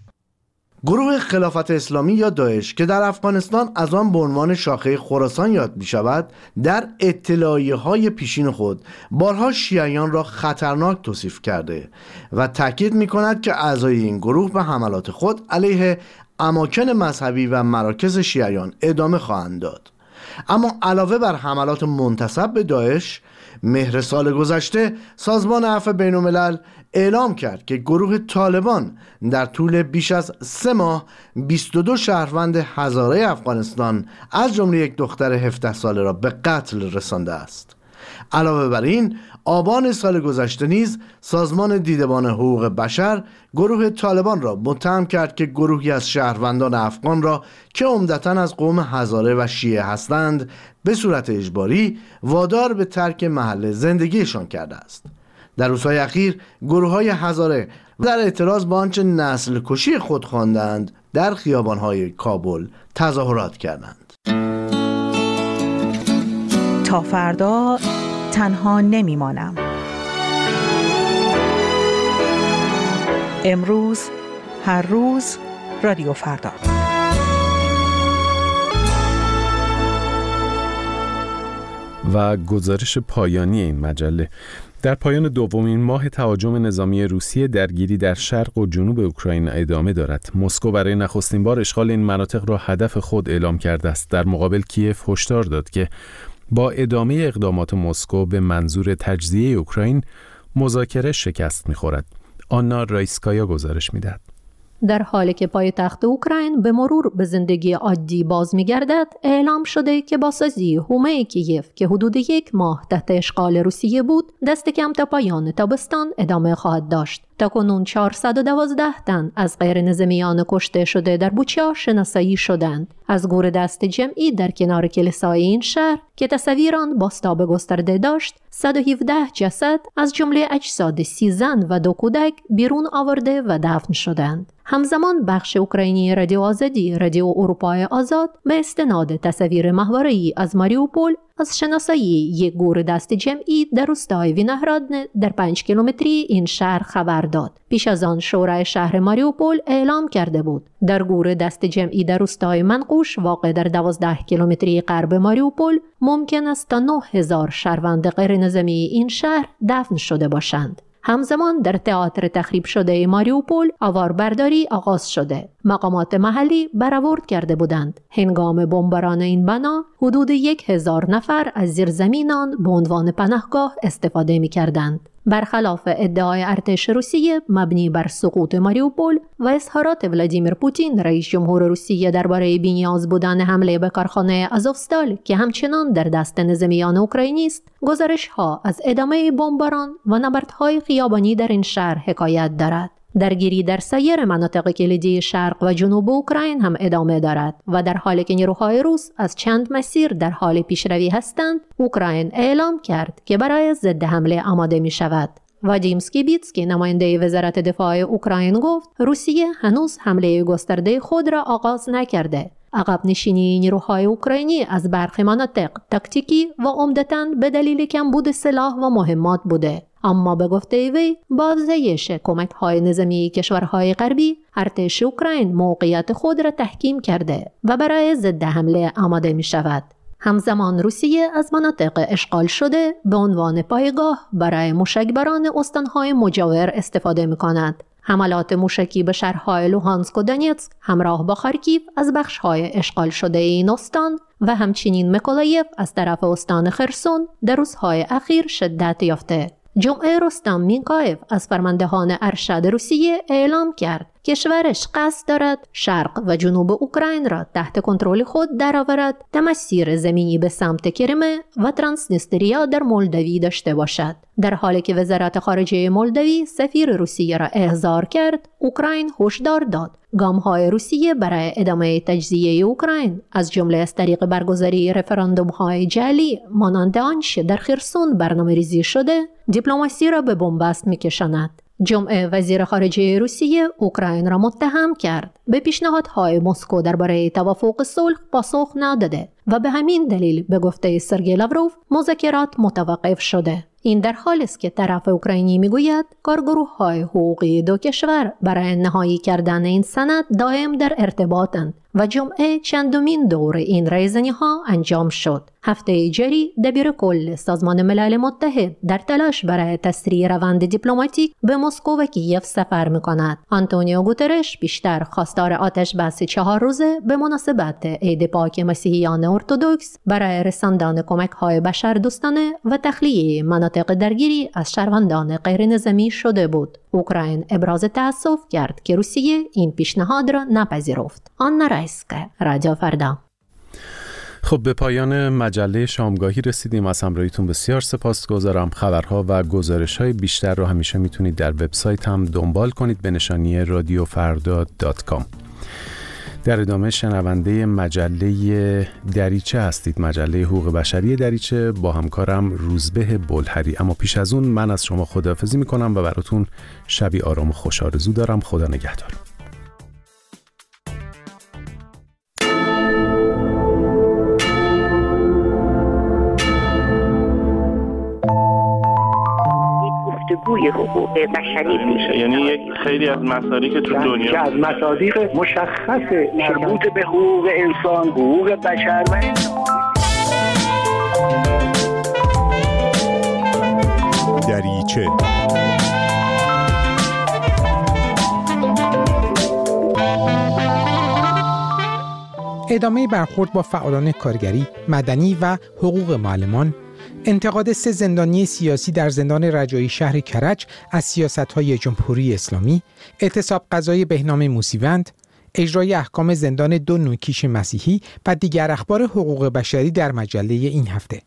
S7: گروه خلافت اسلامی یا داعش که در افغانستان از آن به عنوان شاخه خراسان یاد می شود، در اطلاعیه های پیشین خود بارها شیعیان را خطرناک توصیف کرده و تاکید می کند که اعضای این گروه به حملات خود علیه اماکن مذهبی و مراکز شیعیان ادامه خواهند داد. اما علاوه بر حملات منتسب به داعش، مهر سال گذشته سازمان عفو بین الملل اعلام کرد که گروه طالبان در طول بیش از سه ماه بیست و دو شهروند هزاره افغانستان از جمله یک دختر هفده ساله را به قتل رسانده است. علاوه بر این، آبان سال گذشته نیز سازمان دیدبان حقوق بشر گروه طالبان را متهم کرد که گروهی از شهروندان افغان را که عمدتاً از قوم هزاره و شیعه هستند به صورت اجباری وادار به ترک محل زندگیشان کرده است. در روزهای اخیر گروه‌های هزاره در اعتراض به آنچه نسل کشی خود خواندند در خیابان‌های کابل تظاهرات کردند.
S9: تا فردا تنها نمیمانم. امروز، هر روز، رادیو فردا.
S1: و گزارش پایانی این مجله: در پایان دومین ماه تهاجم نظامی روسیه درگیری در شرق و جنوب اوکراین ادامه دارد. مسکو برای نخستین بار اشغال این مناطق را هدف خود اعلام کرده است. در مقابل کیف هشدار داد که با ادامه اقدامات مسکو به منظور تجزیه اوکراین مذاکره شکست می‌خورد. آنا رایسکایا گزارش می‌دهد.
S10: در حالی که پایتخت اوکراین به مرور به زندگی عادی باز می‌گردد، اعلام شده که بازسازی حومه کیف که حدود یک ماه تحت اشغال روسیه بود، دست کم تا پایان تابستان ادامه خواهد داشت. تاکنون چهارصد و دوازده تن از غیر نظامیان کشته شده در بوچا شناسایی شدند. از گور دست جمعی در کنار کلیسای این شهر که تصاویر آن بازتاب گسترده داشت، صد و هفده جسد از جمله اجساد سی زن و دو کودک بیرون آورده و دفن شدند. همزمان بخش اوکراینی رادیو آزادی، رادیو اروپای آزاد، به استناد تصاویر ماهواره‌ای از ماریوپول از شناسایی یک گور دست جمعی در روستای وینهرادن در پنج کیلومتری این شهر خبر داد. پیش از آن شورای شهر ماریوپول اعلام کرده بود در گور دست جمعی در روستای منقوش واقع در دوازده کیلومتری غرب ماریوپول ممکن است تا نه هزار شهروند غیر نظامی این شهر دفن شده باشند. همزمان در تئاتر تخریب شده ماریوپول آواربرداری آغاز شده. مقامات محلی برآورد کرده بودند. هنگام بمباران این بنا حدود یک هزار نفر از زیرزمینان به عنوان پناهگاه استفاده می کردند. برخلاف ادعای ارتش روسیه مبنی بر سقوط ماریوپول و اظهارات ولادیمیر پوتین رئیس جمهور روسیه درباره بی‌نیاز بودن حمله به کارخانه آزوفستال که همچنان در دست نظامیان اوکراینی است، گزارش‌ها از ادامه بمباران و نبردهای خیابانی در این شهر حکایت دارد. درگیری در سایر مناطق کلیدی شرق و جنوب اوکراین هم ادامه دارد و در حالی که نیروهای روس از چند مسیر در حال پیشروی هستند، اوکراین اعلام کرد که برای ضد حمله آماده می شود. وادیم سکیبیتسکی نماینده وزارت دفاع اوکراین گفت روسیه هنوز حمله گسترده خود را آغاز نکرده. عقب نشینی نیروهای اوکراینی از برخی مناطق تاکتیکی و عمدتاً به دلیل کمبود سلاح و مهمات بوده. اما به گفته وی با افزایش کمک‌های نظامی کشورهای غربی، ارتش اوکراین موقعیت خود را تحکیم کرده و برای ضد حمله آماده می شود. همزمان روسیه از مناطق اشغال شده به عنوان پایگاه برای موشکبران استانهای مجاور استفاده می کند. حملات موشکی به شهرهای لوهانسک و دونیتسک همراه با خارکیو از بخش‌های اشغال شده این استان و همچنین میکولایف از طرف استان خرسون در روزهای اخیر شدت یافته. جمعه رستم مینکایف از فرماندهان ارشد روسیه اعلام کرد کشورش قصد دارد شرق و جنوب اوکراین را تحت کنترل خود درآورد تا مسیر زمینی به سمت کریمه و ترانسنیستریا در مولداوی داشته باشد. در حالی که وزارت خارجه مولداوی سفیر روسیه را احضار کرد، اوکراین هشدار داد گام‌های روسیه برای ادامه تجزیه اوکراین از جمله از طریق برگزاری رفراندوم‌های جعلی مانند آنچه در خرسون برنامه‌ریزی شده، دیپلماسی را به بنبست می‌کشاند. جمعه وزیر خارجه روسیه اوکراین را متهم کرد به پیشنهادهای مسکو درباره توافق صلح پاسخ نداده و به همین دلیل به گفته سرگئی لاوروف مذاکرات متوقف شده. این در حالی است که طرف اوکراینی میگوید کارگروه‌های حقوقی دو کشور برای نهایی کردن این سند دائم در ارتباطند و جمعه چندمین دور این رایزنی‌ها انجام شد. هفته جاری دبیر کل سازمان ملل متحد در تلاش برای تسریع روند دیپلماتیک به مسکو و کیف سفر می‌کند. آنتونیو گوترش بیشتر خواستار آتش بس چهار روزه به مناسبت عید پاک مسیحیان ارتدوکس برای رساندن کمک‌های بشردوستانه و تخلیه مناطق درگیری از شهروندان غیر نظامی شده بود. اوکراین ابراز تأسف کرد که روسیه این پیشنهاد را نپذیرفت. آنا رایسکایا، رادیو فردا.
S1: خب به پایان مجله شامگاهی رسیدیم. از همراهیتون بسیار سپاسگزارم. خبرها و گزارش‌های بیشتر رو همیشه میتونید در وبسایت هم دنبال کنید به نشانی رادیو فردا دات کام. در ادامه شنونده مجله دریچه هستید، مجله حقوق بشری دریچه با همکارم روزبه بلهری. اما پیش از اون من از شما خداحافظی میکنم و براتون شبی آرام و خوش آرزو دارم. خدا نگهدار.
S11: گفتگوی حقوق بشری
S12: میشه، یعنی یک خیلی از مصادیق که تو دنیا
S11: که از مصادیق مشخص مربوط به حقوق انسان، حقوق بشر و
S13: دریچه. ادامه برخورد با فعالان کارگری، مدنی و حقوق معلمان، انتقاد سه زندانی سیاسی در زندان رجایی شهر کرج از سیاست‌های جمهوری اسلامی، اعتصاب قضای بهنام موسیوند، اجرای احکام زندان دو نوکیش مسیحی و دیگر اخبار حقوق بشری در مجله این هفته.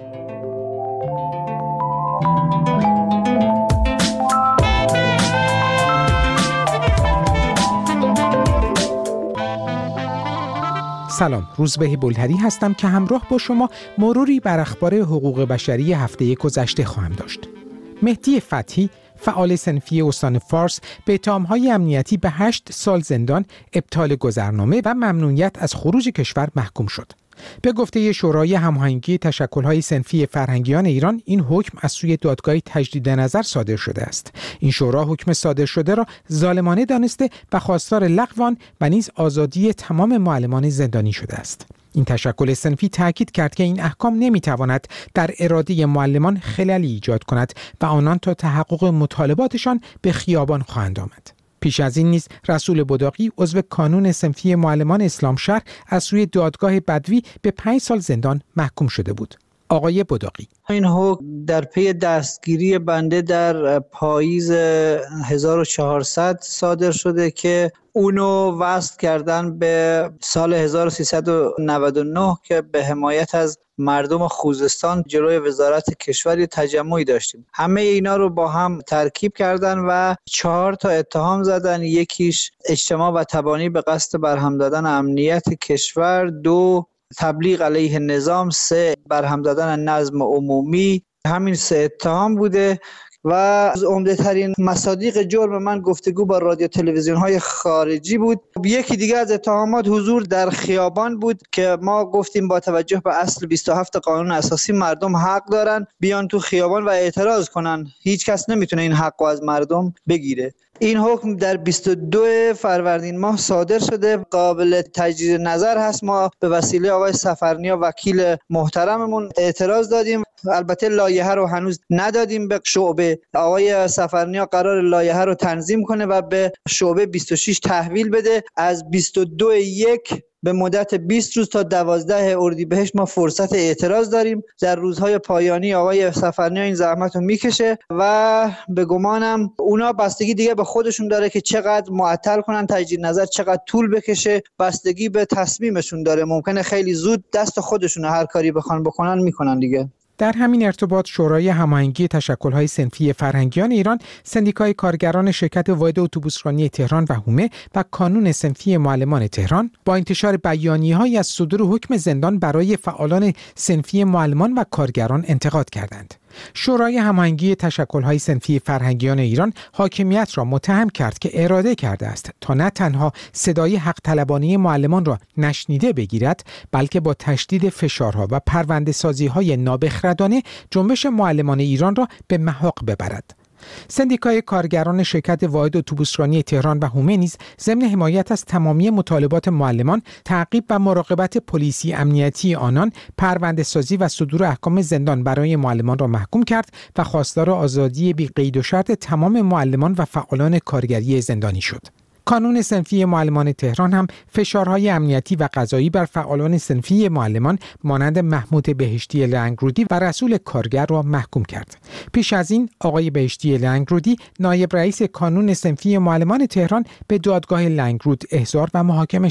S13: سلام، روزبه بلهری هستم که همراه با شما مروری بر اخبار حقوق بشری هفته گذشته خواهم داشت. مهدی فتحی، فعال صنفی استان فارس، به اتهام‌های امنیتی به هشت سال زندان، ابطال گذرنامه و ممنوعیت از خروج کشور محکوم شد. به گفته شورای هماهنگی تشکل‌های صنفی فرهنگیان ایران، این حکم از سوی دادگاه تجدید نظر صادر شده است. این شورا حکم صادر شده را ظالمانه دانسته و خواستار لغو آن و نیز آزادی تمام معلمان زندانی شده است. این تشکل صنفی تاکید کرد که این احکام نمیتواند در اراده معلمان خللی ایجاد کند و آنان تا تحقق مطالباتشان به خیابان خواهند آمد. پیش از این نیز رسول بداقی عضو کانون صنفی معلمان اسلامشهر از سوی دادگاه بدوی به پنج سال زندان محکوم شده بود. آقای بداقی:
S14: این حکم در پی دستگیری بنده در پاییز هزار و چهارصد صادر شده که اونو وصل کردن به سال هزار و سیصد و نود و نه که به حمایت از مردم خوزستان جلوی وزارت کشوری تجمعی داشتیم. همه اینا رو با هم ترکیب کردن و چهار تا اتهام زدن. یکیش اجتماع و تبانی به قصد برهم دادن امنیت کشور، دو تبلیغ علیه نظام، سه برهم دادن نظم عمومی. همین سه اتهام بوده و از عمده ترین مصادیق جرم من گفتگو با رادیو تلویزیون های خارجی بود. یکی دیگه از اتهامات حضور در خیابان بود که ما گفتیم با توجه به اصل بیست و هفت قانون اساسی مردم حق دارن بیان تو خیابان و اعتراض کنن. هیچ کس نمیتونه این حق رو از مردم بگیره. این حکم در بیست و دو فروردین ماه صادر شده، قابل تجدید نظر هست. ما به وسیله آقای سفرنیا وکیل محترممون اعتراض دادیم. البته لایحه رو هنوز ندادیم به شعبه. آقای سفرنیا قرار لایحه رو تنظیم کنه و به شعبه بیست و شش تحویل بده. از بیست و دو یک به مدت بیست روز تا دوازده اردیبهشت ما فرصت اعتراض داریم. در روزهای پایانی آقای سفرنیا این زحمت رو میکشه و به گمانم اونا بستگی دیگه به خودشون داره که چقدر معطل کنن تجدید نظر، چقدر طول بکشه، بستگی به تصمیمشون داره. ممکنه خیلی زود دست خودشون هر کاری بخوان بکنن میکنن دیگه.
S13: در همین ارتباط شورای هماهنگی تشکل‌های صنفی فرهنگیان ایران، سندیکای کارگران شرکت واحد اتوبوسرانی تهران و هومه و کانون صنفی معلمان تهران با انتشار بیانیه‌هایی از صدور حکم زندان برای فعالان صنفی معلمان و کارگران انتقاد کردند. شورای هماهنگی تشکل‌های صنفی فرهنگیان ایران حاکمیت را متهم کرد که اراده کرده است تا نه تنها صدای حق طلبانه معلمان را نشنیده بگیرد، بلکه با تشدید فشارها و پرونده‌سازی‌های نابخردانه جنبش معلمان ایران را به محاق ببرد. سندیکای کارگران شرکت واحد اتوبوسرانی تهران و هومه نیز ضمن حمایت از تمامی مطالبات معلمان، تعقیب و مراقبت پلیسی امنیتی آنان، پرونده‌سازی و صدور احکام زندان برای معلمان را محکوم کرد و خواستار آزادی بی قید و شرط تمام معلمان و فعالان کارگری زندانی شد. کانون صنفی معلمان تهران هم فشارهای امنیتی و قضایی بر فعالان صنفی معلمان مانند محمود بهشتی لنگرودی و رسول کارگر را محکوم کرد. پیش از این آقای بهشتی لنگرودی، نایب رئیس کانون صنفی معلمان تهران، به دادگاه لنگرود احضار و محاکمه شد.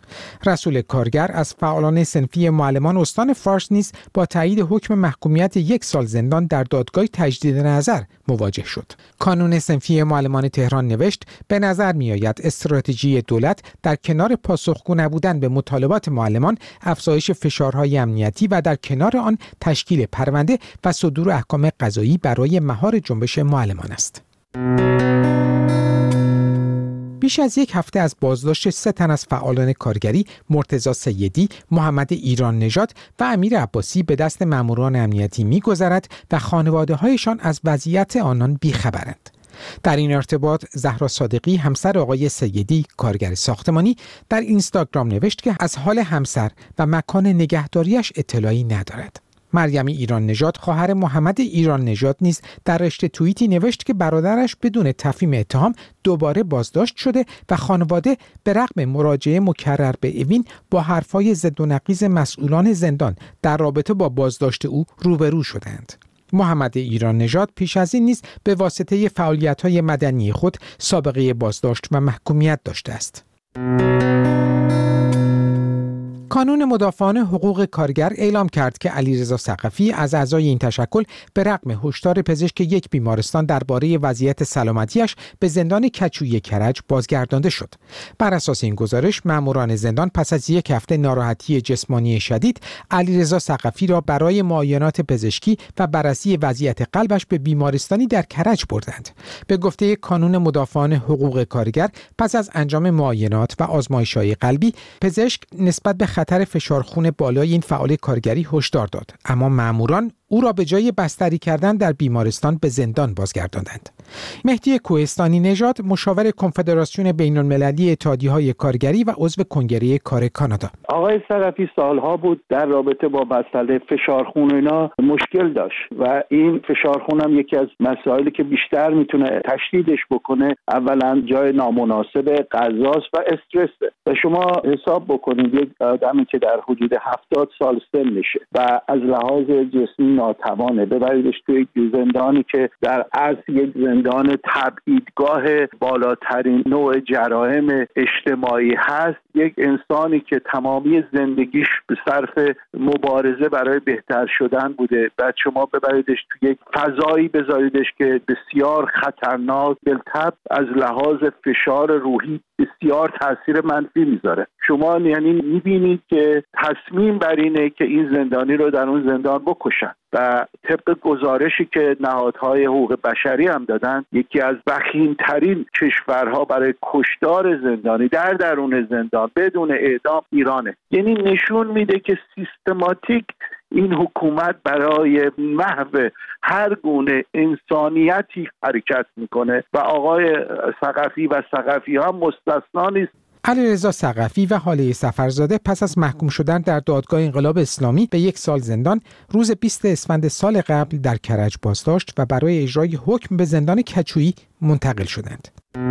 S13: رسول کارگر از فعالان صنفی معلمان استان فارس نیز با تایید حکم محکومیت یک سال زندان در دادگاه تجدید نظر مواجه شد. کانون صنفی معلمان تهران نوشت به نظر می‌آید استراتژی دولت در کنار پاسخگو نبودن به مطالبات معلمان، افزایش فشارهای امنیتی و در کنار آن تشکیل پرونده و صدور احکام قضایی برای مهار جنبش معلمان است. بیش از یک هفته از بازداشت سه تن از فعالان کارگری، مرتضی سیدی، محمد ایران نژاد و امیر عباسی به دست ماموران امنیتی می‌گذرد و خانواده‌هایشان از وضعیت آنان بی‌خبرند. در این ارتباط زهرا صادقی همسر آقای سیدی کارگر ساختمانی در اینستاگرام نوشت که از حال همسر و مکان نگهداریش اطلاعی ندارد. مریم ایران نژاد خواهر محمد ایران نژاد نیز در رشته توییتی نوشت که برادرش بدون تفهیم اتهام دوباره بازداشت شده و خانواده به رغم مراجعه مکرر به اوین با حرفای ضد و نقیض مسئولان زندان در رابطه با بازداشت او روبرو شدند. محمد ایران نژاد پیش از این نیز به واسطه فعالیت‌های مدنی خود سابقه بازداشت و محکومیت داشته است. کانون مدافعان حقوق کارگر اعلام کرد که علیرضا ثقفی از اعضای این تشکل به رغم هشدار پزشک یک بیمارستان درباره وضعیت سلامتیش به زندان کچوی کرج بازگردانده شد. بر اساس این گزارش ماموران زندان پس از یک هفته ناراحتی جسمانی شدید علیرضا ثقفی را برای معاینات پزشکی و بررسی وضعیت قلبش به بیمارستانی در کرج بردند. به گفته کانون مدافعان حقوق کارگر پس از انجام معاینات و آزمایش‌های قلبی پزشک نسبت به خطر فشار خون بالای این فعال کارگری هشدار داد، اما ماموران او را به جای بستری کردن در بیمارستان به زندان بازگرداندند. مهدی کوهستانی نژاد مشاور کنفدراسیون بین‌المللی اتحادیه‌های کارگری و عضو کنگره کار کانادا:
S11: آقای ثقفی سالها بود در رابطه با مسئله فشار خون اینا مشکل داشت و این فشار خون هم یکی از مسائلی که بیشتر میتونه تشدیدش بکنه اولا جای نامناسب غذاست و استرسه و شما حساب بکنید یک آدمی که در حدود هفتاد سال سن میشه و از لحاظ جسمی ناتوانه ببریدش توی زندانی که در اصل یک زندان تبعیدگاه بالاترین نوع جرایم اجتماعی هست، یک انسانی که تمامی زندگیش به صرف مبارزه برای بهتر شدن بوده، بعد شما ببریدش توی یک فضایی بذاریدش که بسیار خطرناک، بالطبع از لحاظ فشار روحی بسیار تاثیر منفی میذاره. شما یعنی میبینید که تصمیم بر اینه که این زندانی رو در اون زندان بکشن و طبق گزارشی که نهادهای حقوق بشری هم دادن یکی از وخیمترین کشورها برای کشتار زندانی در درون زندان بدون اعدام ایرانه. یعنی نشون میده که سیستماتیک این حکومت برای محو هر گونه انسانیتی حرکت میکنه و آقای ثقفی و ثقفی ها مستثنا نیست.
S13: علیرضا ثقفی و هاله سفرزاده پس از محکوم شدن در دادگاه انقلاب اسلامی به یک سال زندان روز بیست اسفند سال قبل در کرج بازداشت و برای اجرای حکم به زندان کچویی منتقل شدند.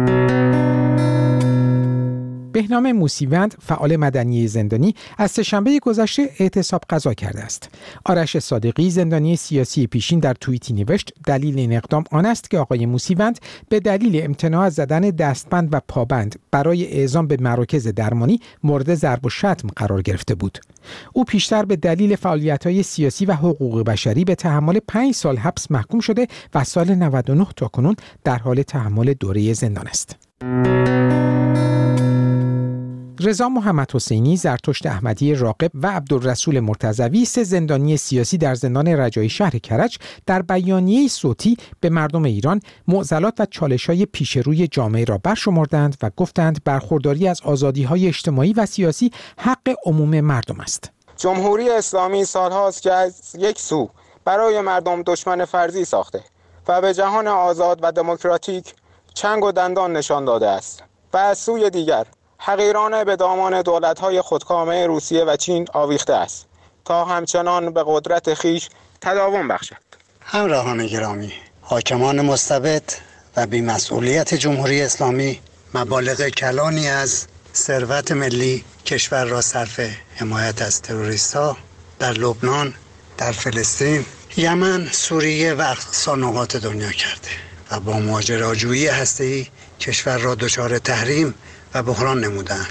S13: بهنام موسیوند فعال مدنی زندانی از سه‌شنبه گذشته اعتصاب قضا کرده است. آرش صادقی زندانی سیاسی پیشین در توییتی نوشت دلیل این اقدام آن است که آقای موسیوند به دلیل امتناع از زدن دستبند و پابند برای اعزام به مراکز درمانی مورد ضرب و شتم قرار گرفته بود. او پیشتر به دلیل فعالیت‌های سیاسی و حقوق بشری به تحمل پنج سال حبس محکوم شده و سال نود و نه تا کنون در حال تحمل دوره زندان است. رضا محمد حسینی، زرتشت احمدی راغب و عبدالرسول مرتضوی سه زندانی سیاسی در زندان رجایی شهر کرج در بیانیه صوتی به مردم ایران معضلات و چالش‌های پیش روی جامعه را برشمردند و گفتند برخورداری از آزادی‌های اجتماعی و سیاسی حق عموم مردم است.
S15: جمهوری اسلامی سالهاست که از یک سو برای مردم دشمن فرضی ساخته و به جهان آزاد و دموکراتیک چنگ و دندان نشان داده است و از سوی دیگر حقیرانه به دامان دولت‌های خودکامه روسیه و چین آویخته است تا همچنان به قدرت خیش تداوم بخشد.
S16: همراهان گرامی، حاکمان مستبد و بی‌مسئولیت جمهوری اسلامی مبالغ کلانی از ثروت ملی کشور را صرف حمایت از تروریست‌ها در لبنان، در فلسطین، یمن، سوریه و اقصا نقاط دنیا کرده و با ماجراجویی هسته‌ای کشور را دچار تحریم و بحران نمودند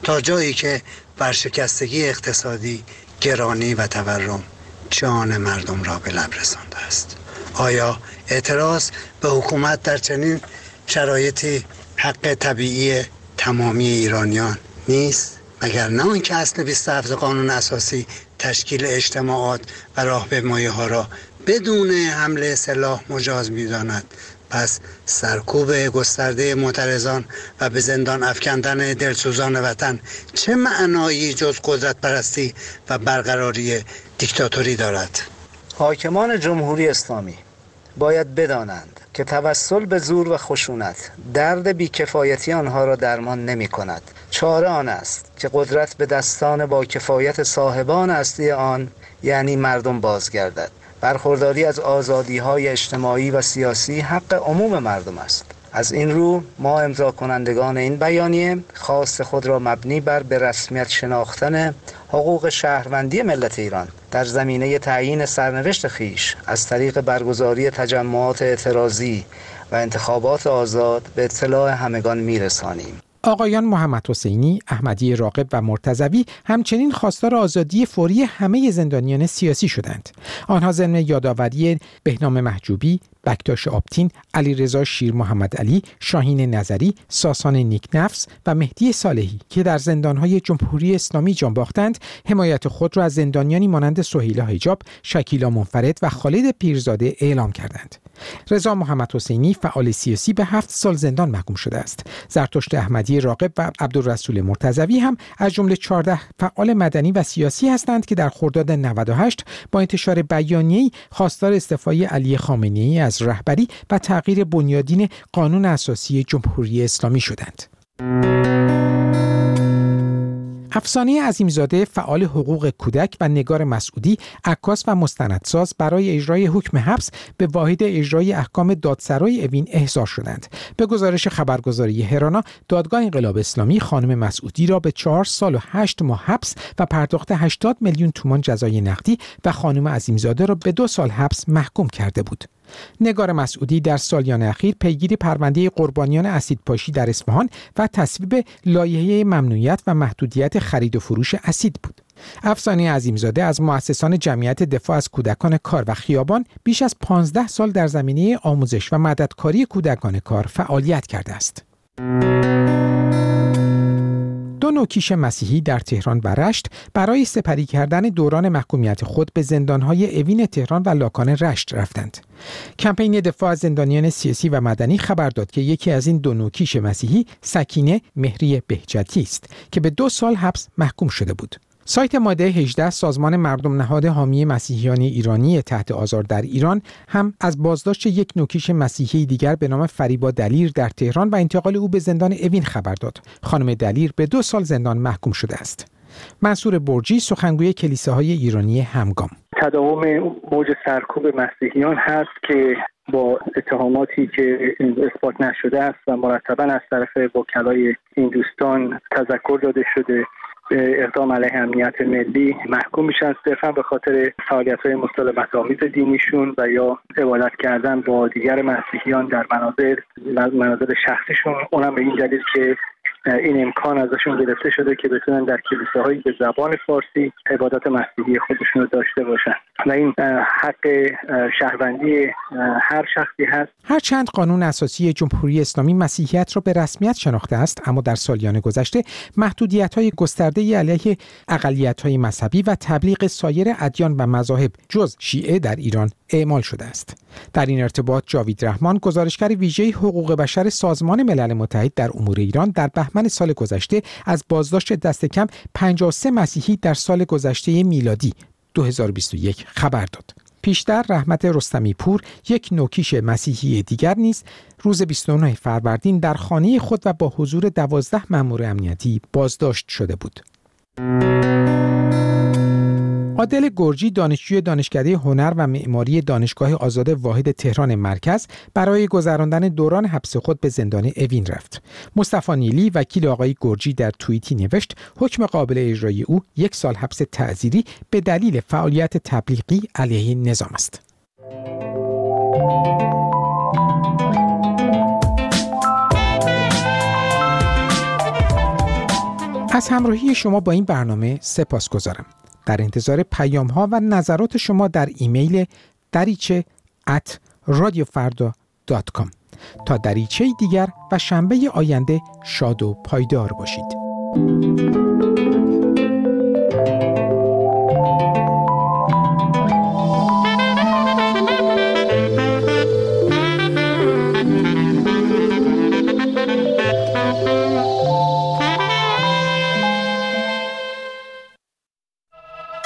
S16: تا جایی که ورشکستگی اقتصادی، گرانی و تورم جان مردم را به لب رسانده است. آیا اعتراض به حکومت در چنین شرایطی حق طبیعی تمامی ایرانیان نیست؟ مگر نه آنکه اصل بیست و هفت قانون اساسی تشکیل اجتماعات و راهپیمایی‌ها را بدون حمله سلاح مجاز می‌داند؟ پس سرکوب گسترده معترضان و به زندان افکندن دلسوزان وطن چه معنایی جز قدرت پرستی و برقراری دیکتاتوری دارد؟
S14: حاکمان جمهوری اسلامی باید بدانند که توسل به زور و خشونت درد بیکفایتی آنها را درمان نمی کند. چاره آن است که قدرت به دستان با کفایت صاحبان اصلی آن یعنی مردم بازگردد. برخورداری از آزادی‌های اجتماعی و سیاسی حق عموم مردم است. از این رو ما امضا کنندگان این بیانیه خواست خود را مبنی بر به رسمیت شناختن حقوق شهروندی ملت ایران در زمینه تعیین سرنوشت خیش از طریق برگزاری تجمعات اعتراضی و انتخابات آزاد به اطلاع همگان میرسانیم.
S13: آقایان محمد حسینی، احمدی راغب و مرتضوی همچنین خواستار آزادی فوری همه زندانیان سیاسی شدند. آنها ضمن یادآوری بهنام محجوبی، بکتاش آبتین، علیرضا شیر محمد علی، شاهین نظری، ساسان نیکنفس و مهدی صالحی که در زندانهای جمهوری اسلامی جان باختند، حمایت خود را از زندانیانی مانند سهیلا حجاب، شکیلا منفرد و خالد پیرزاده اعلام کردند. رضا محمد حسینی فعال سیاسی به هفت سال زندان محکوم شده است. زرتشت احمدی راغب و عبدالرسول مرتضوی هم از جمله چهارده فعال مدنی و سیاسی هستند که در خرداد نود و هشت با انتشار بیانیه‌ای خواستار استعفای علی خامنه‌ای از رهبری و تغییر بنیادین قانون اساسی جمهوری اسلامی شدند. افسانه عظیمزاده فعال حقوق کودک و نگار مسعودی عکاس و مستندساز برای اجرای حکم حبس به واحد اجرای احکام دادسرای اوین احضار شدند. به گزارش خبرگزاری هرانا، دادگاه انقلاب اسلامی خانم مسعودی را به چهار سال و هشت ماه حبس و پرداخت هشتاد میلیون تومان جزای نقدی و خانم عظیمزاده را به دو سال حبس محکوم کرده بود. نگار مسعودی در سالیان اخیر پیگیر پرونده قربانیان اسیدپاشی در اصفهان و تصویب لایحه ممنوعیت و محدودیت خرید و فروش اسید بود. افسانه عظیمزاده از مؤسسان جمعیت دفاع از کودکان کار و خیابان بیش از پانزده سال در زمینه آموزش و مددکاری کودکان کار فعالیت کرده است. دو نوکیش مسیحی در تهران و رشت برای سپری کردن دوران محکومیت خود به زندانهای اوین تهران و لاکان رشت رفتند. کمپین دفاع از زندانیان سیاسی و مدنی خبر داد که یکی از این دو نوکیش مسیحی سکینه مهری بهجتی است که به دو سال حبس محکوم شده بود. سایت ماده هجده سازمان مردم نهاد حامی مسیحیان ایرانی تحت آزار در ایران هم از بازداشت یک نوکیش مسیحی دیگر به نام فریبا دلیر در تهران و انتقال او به زندان اوین خبر داد. خانم دلیر به دو سال زندان محکوم شده است. منصور برجی، سخنگوی کلیساهای ایرانی همگام:
S11: تداوم موج سرکوب مسیحیان هست که با اتهاماتی که اثبات نشده است و مرتباً از طرف وکلای این دوستان تذکر داده شده به اقدام علیه امنیت ملی محکوم میشن، صرفا به خاطر فعالیت‌های مسالمت‌آمیز دینیشون و یا عبادت کردن با دیگر مسیحیان در منازل منازل شخصیشون، اونم به این دلیل که این امکان ازشون گرفته شده که بتونن در کلیساهایی به زبان فارسی عبادات مسیحی خودشون رو داشته باشن و این حق شهروندی هر شخصی هست.
S13: هرچند قانون اساسی جمهوری اسلامی مسیحیت را به رسمیت شناخته است، اما در سالیان گذشته محدودیت‌های گسترده‌ای علیه اقلیت‌های مذهبی و تبلیغ سایر ادیان و مذاهب جز شیعه در ایران اعمال شده است. در این ارتباط جاوید رحمان، گزارشگر ویژه حقوق بشر سازمان ملل متحد در امور ایران، در بهمن سال گذشته از بازداشت دست کم پنجاه و سه مسیحی در سال گذشته میلادی دو هزار و بیست و یک خبر داد. پیشتر رحمت رستمی پور، یک نوکیش مسیحی دیگر نیز روز بیست و نه فروردین در خانه خود و با حضور دوازده مأمور امنیتی بازداشت شده بود. عادل گرجی، دانشجوی دانشکده هنر و معماری دانشگاه آزاد واحد تهران مرکز، برای گذراندن دوران حبس خود به زندان اوین رفت. مصطفی نیلی، وکیل آقای گرجی، در توییتی نوشت حکم قابل اجرای او یک سال حبس تعزیری به دلیل فعالیت تبلیغی علیه نظام است. از همراهی شما با این برنامه سپاسگزارم. در انتظار پیام ها و نظرات شما در ایمیل دریچه ات رادیو فردا دات کام. تا دریچه دیگر و شنبه آینده شاد و پایدار باشید.